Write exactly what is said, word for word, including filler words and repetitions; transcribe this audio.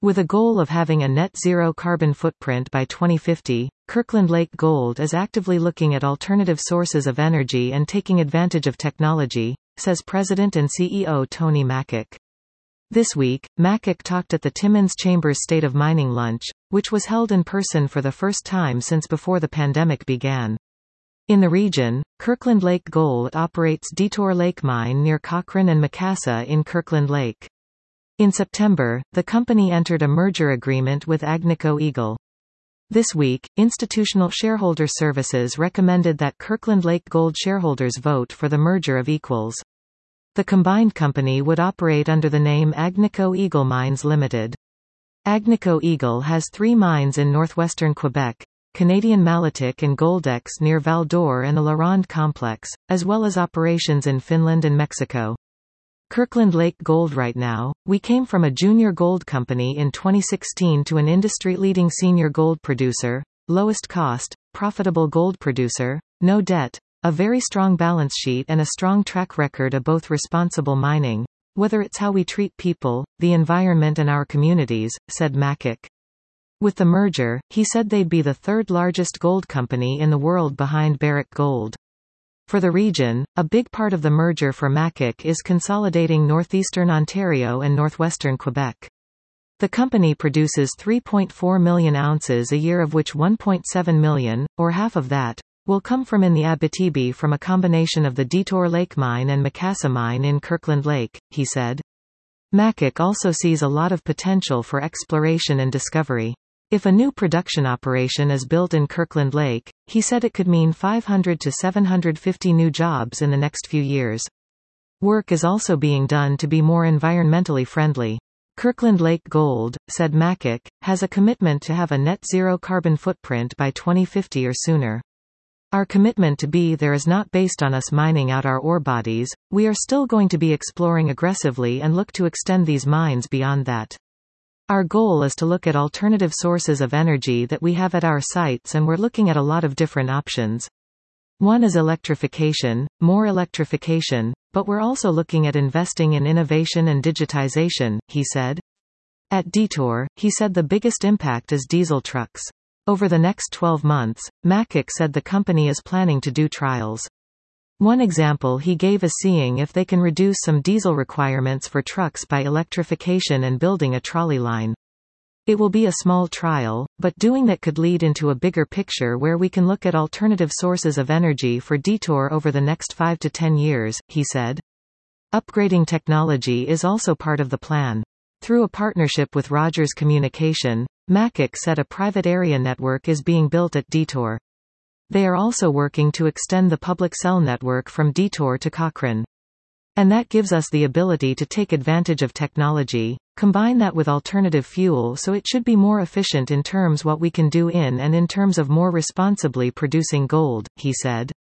With a goal of having a net zero carbon footprint by twenty fifty, Kirkland Lake Gold is actively looking at alternative sources of energy and taking advantage of technology, says President and C E O Tony Mackich. This week, Mackich talked at the Timmins Chambers State of Mining Lunch, which was held in person for the first time since before the pandemic began. In the region, Kirkland Lake Gold operates Detour Lake Mine near Cochrane and Macassa in Kirkland Lake. In September, the company entered a merger agreement with Agnico Eagle. This week, Institutional Shareholder Services recommended that Kirkland Lake Gold shareholders vote for the merger of equals. The combined company would operate under the name Agnico Eagle Mines Limited. Agnico Eagle has three mines in northwestern Quebec, Canadian Malartic and Goldex near Val-d'Or and the La Ronde complex, as well as operations in Finland and Mexico. Kirkland Lake Gold. Right now, we came from a junior gold company in twenty sixteen to an industry-leading senior gold producer, lowest cost, profitable gold producer, no debt, a very strong balance sheet and a strong track record of both responsible mining, whether it's how we treat people, the environment and our communities, said Mackich. With the merger, he said they'd be the third largest gold company in the world behind Barrick Gold. For the region, a big part of the merger for Mackich is consolidating northeastern Ontario and northwestern Quebec. The company produces three point four million ounces a year, of which one point seven million, or half of that, will come from in the Abitibi from a combination of the Detour Lake Mine and Macassa Mine in Kirkland Lake, he said. Mackich also sees a lot of potential for exploration and discovery. If a new production operation is built in Kirkland Lake, he said it could mean five hundred to seven hundred fifty new jobs in the next few years. Work is also being done to be more environmentally friendly. Kirkland Lake Gold, said Mackich, has a commitment to have a net zero carbon footprint by twenty fifty or sooner. Our commitment to be there is not based on us mining out our ore bodies. We are still going to be exploring aggressively and look to extend these mines beyond that. Our goal is to look at alternative sources of energy that we have at our sites, and we're looking at a lot of different options. One is electrification, more electrification, but we're also looking at investing in innovation and digitization, he said. At Detour, he said the biggest impact is diesel trucks. Over the next twelve months, Mackich said the company is planning to do trials. One example he gave is seeing if they can reduce some diesel requirements for trucks by electrification and building a trolley line. It will be a small trial, but doing that could lead into a bigger picture where we can look at alternative sources of energy for Detour over the next five to ten years, he said. Upgrading technology is also part of the plan. Through a partnership with Rogers Communication, Mackich said a private area network is being built at Detour. They are also working to extend the public cell network from Detour to Cochrane. And that gives us the ability to take advantage of technology, combine that with alternative fuel, so it should be more efficient in terms what we can do in and in terms of more responsibly producing gold, he said.